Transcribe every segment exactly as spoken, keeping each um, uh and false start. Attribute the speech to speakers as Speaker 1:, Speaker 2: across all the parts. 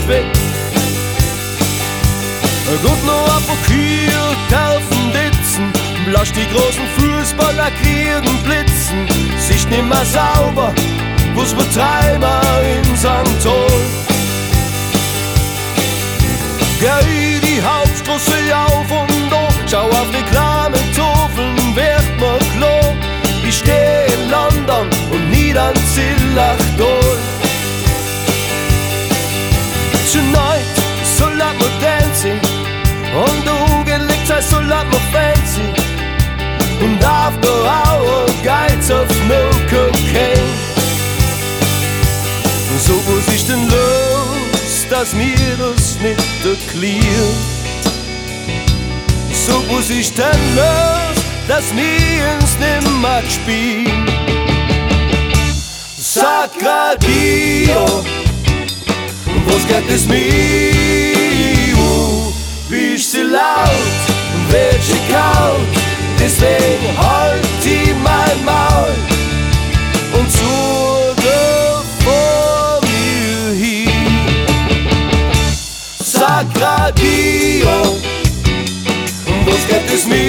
Speaker 1: weg. Gut noch ab und Kühe taufen Ditzen, blasch die großen Fußballer kriegen Blitzen. Sicht nimmer sauber, wo's Betreiber in Sankt Hol. Geh die Hauptstraße auf und da, schau auf die kleinen Tafeln, wird mir klar. Ich steh in London und nie an Zillachdol. Tonight, so let me dancing, und der Hugen liegt heißt so let me fancy. Und after hour guides of no cocaine. So muss ich denn los, dass mir das nicht erklärt. So muss ich denn los, dass mir ins nimmer spielt. Sacradio, was geht es mir? Bist du laut, wird sie kalt, deswegen halt die mein Maul und zu der vor mir hin. Sacradio, was geht es mir?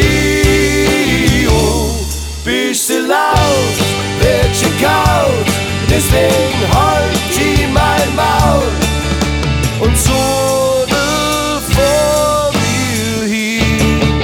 Speaker 1: Bist du laut, wird sie kalt, deswegen halt die mein Maul und zu der vor mir hin.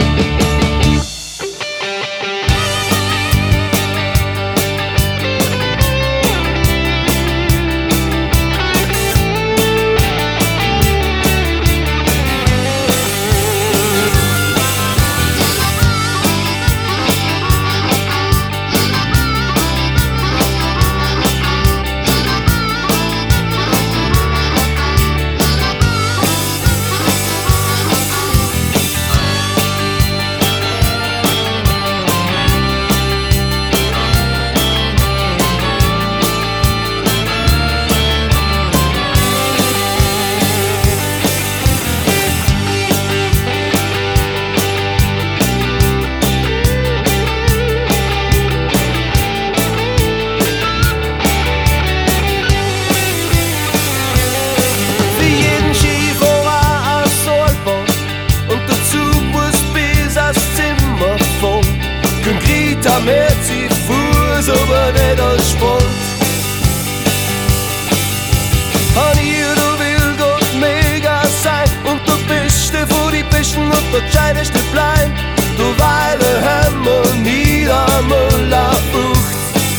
Speaker 1: Damit sie Fuß über den Sport. An ihr, du will Gott mega sein, und du bist der vor die Bischen und du scheidest der Bleib. Du Weile Hämmer nieder Frucht.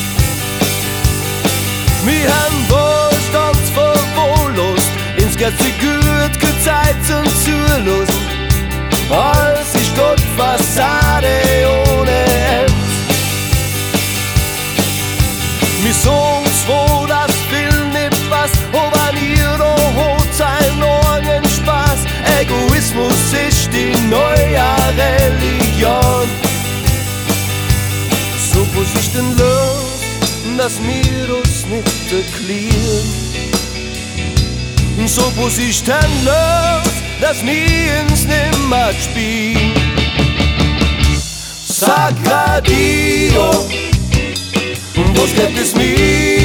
Speaker 1: Wir haben Wohlstands verwohllost, ins ganze Gut keine Zeit zum Zulosen. Als ist Gott Fassade ohne End. Wir sagen's, wo das will nicht passt, ob an ihr da hat sein neuen Spaß. Egoismus ist die neue Religion. So muss ich denn los, dass mir das nicht erklären. So muss ich denn los, dass mir ins nimmer spielt. Sacradio, was geht es mir?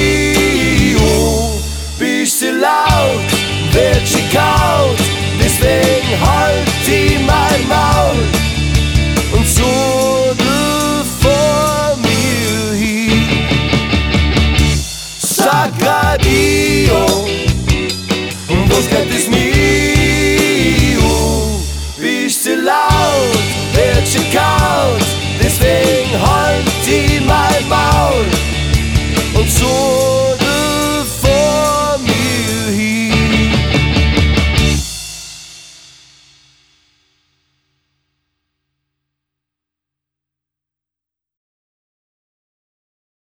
Speaker 1: Bist du laut, wird sie kalt, deswegen halt die mein Maul.